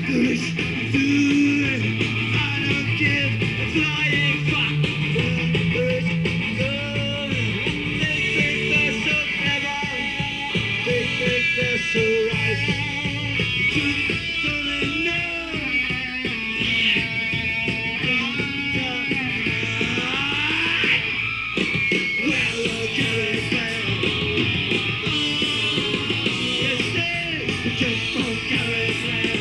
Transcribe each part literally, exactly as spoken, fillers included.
Foolish fool, I don't give a flying fuck. Foolish fool, they think they're so clever, they think they're so right. The truth is only known. Well, look at it fail. You say the truth don't carry flair.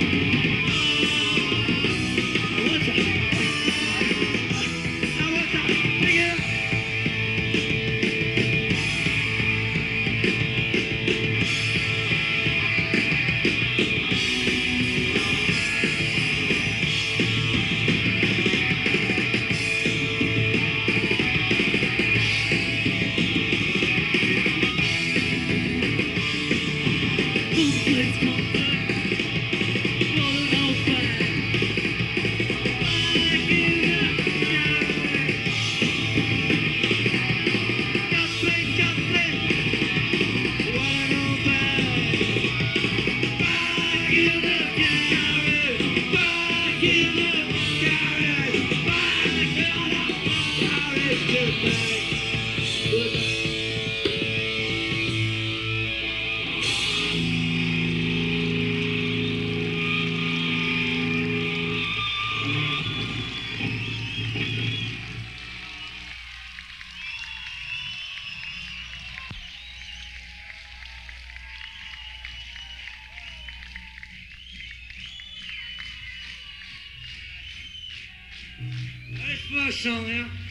What's up? Now what's up? Pick it up. It's my Nice first song, yeah?